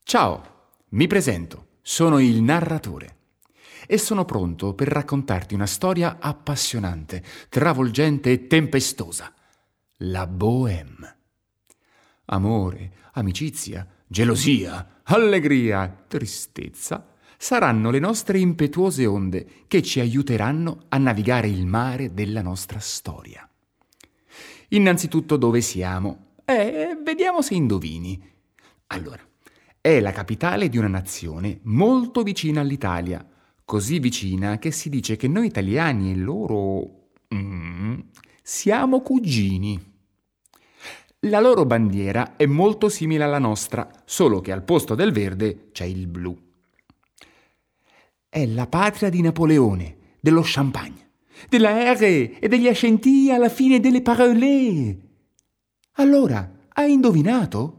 Ciao, mi presento, sono il narratore e sono pronto per raccontarti una storia appassionante, travolgente e tempestosa. La Bohème. Amore, amicizia, gelosia, allegria, tristezza saranno le nostre impetuose onde che ci aiuteranno a navigare il mare della nostra storia. Innanzitutto dove siamo? Vediamo se indovini. Allora, è la capitale di una nazione molto vicina all'Italia, così vicina che si dice che noi italiani e loro siamo cugini. La loro bandiera è molto simile alla nostra, solo che al posto del verde c'è il blu. È la patria di Napoleone, dello champagne, della R e degli accenti alla fine delle parole. Allora, hai indovinato?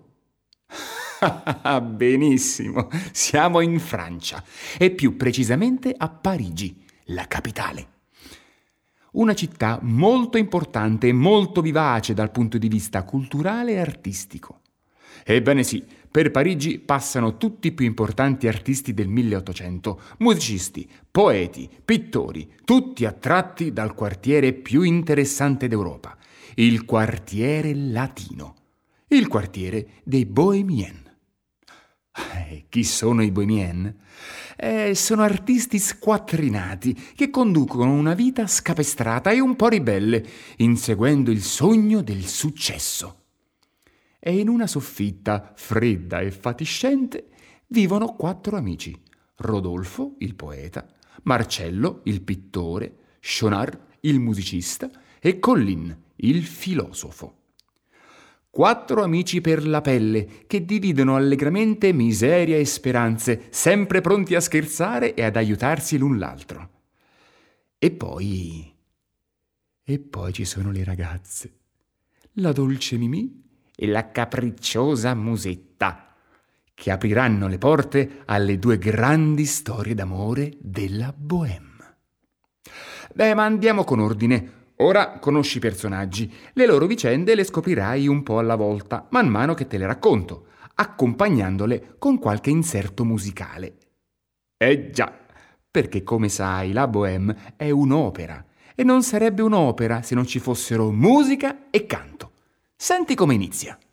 Benissimo, siamo in Francia e più precisamente a Parigi, la capitale. Una città molto importante e molto vivace dal punto di vista culturale e artistico. Ebbene sì, per Parigi passano tutti i più importanti artisti del 1800, musicisti, poeti, pittori, tutti attratti dal quartiere più interessante d'Europa, il quartiere latino, il quartiere dei Bohémiens. Chi sono i Bohémiens? Sono artisti squattrinati che conducono una vita scapestrata e un po' ribelle, inseguendo il sogno del successo. E in una soffitta fredda e fatiscente vivono 4 amici: Rodolfo, il poeta, Marcello, il pittore, Schaunard, il musicista, e Colline, il filosofo. 4 amici per la pelle che dividono allegramente miseria e speranze, sempre pronti a scherzare e ad aiutarsi l'un l'altro. E poi ci sono le ragazze, la dolce Mimì e la capricciosa Musetta, che apriranno le porte alle 2 grandi storie d'amore della Bohème. Ma andiamo con ordine. Ora conosci i personaggi, le loro vicende le scoprirai un po' alla volta, man mano che te le racconto, accompagnandole con qualche inserto musicale. Già, perché come sai la Bohème è un'opera, e non sarebbe un'opera se non ci fossero musica e canto. Senti come inizia.